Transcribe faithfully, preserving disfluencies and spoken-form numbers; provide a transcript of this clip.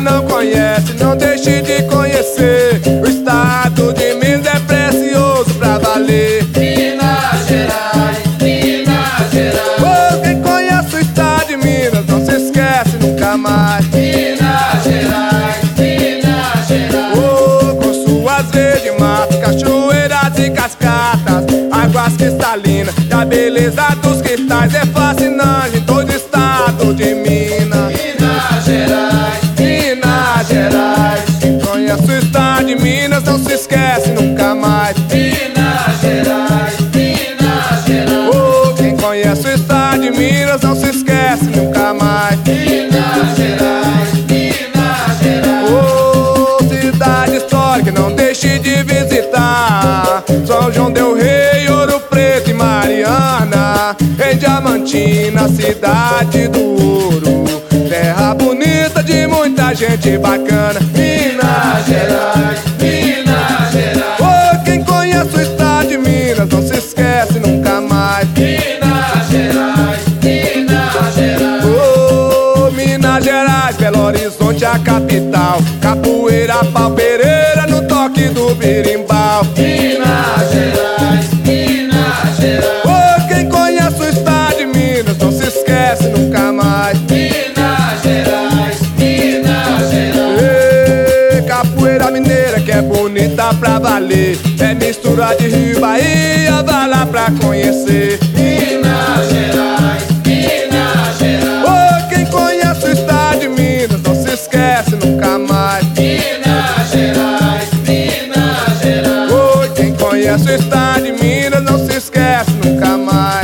não conhece, não deixe de conhecer. O estado de Minas é precioso pra valer. Minas Gerais, Minas Gerais. Oh, quem conhece o estado de Minas não se esquece nunca mais. Minas Gerais, Minas Gerais. Oh, com suas verdes matas, cachoeiras e cascatas, águas cristalinas e a beleza dos cristais é fascinante em todo o estado de Minas. Minas Gerais, Minas Gerais. Quem conhece o estado de Minas não se esquece nunca mais. Minas Gerais, Minas Gerais. Oh, quem conhece o estado de Minas não se esquece nunca mais. Minas Gerais, Minas Gerais. Oh, cidade histórica, não deixe de visitar. São João del Rei, Ouro Preto e Mariana. Em Diamantina, cidade do ouro, terra bonita de muita gente bacana. Minas Gerais, Minas Gerais. Oh, quem conhece o estado de Minas não se esquece nunca mais. Minas Gerais, Minas Gerais. Oh, Minas Gerais, Belo Horizonte a capital, capoeira, pau, pereira no toque do berimbau. Minas Gerais, Minas Gerais. Oh, quem conhece o estado de Minas não se esquece nunca mais. Minas Gerais, Minas Gerais. Ei, capoeira mineira que é bonita pra valer, é mistura de Rio, Bahia, vai lá pra conhecer. Minas Gerais, Minas Gerais. Oh, quem conhece o estado de Minas não se esquece nunca mais. Minas Gerais, Minas Gerais. Oh, quem conhece o estado de Minas não se esquece nunca mais.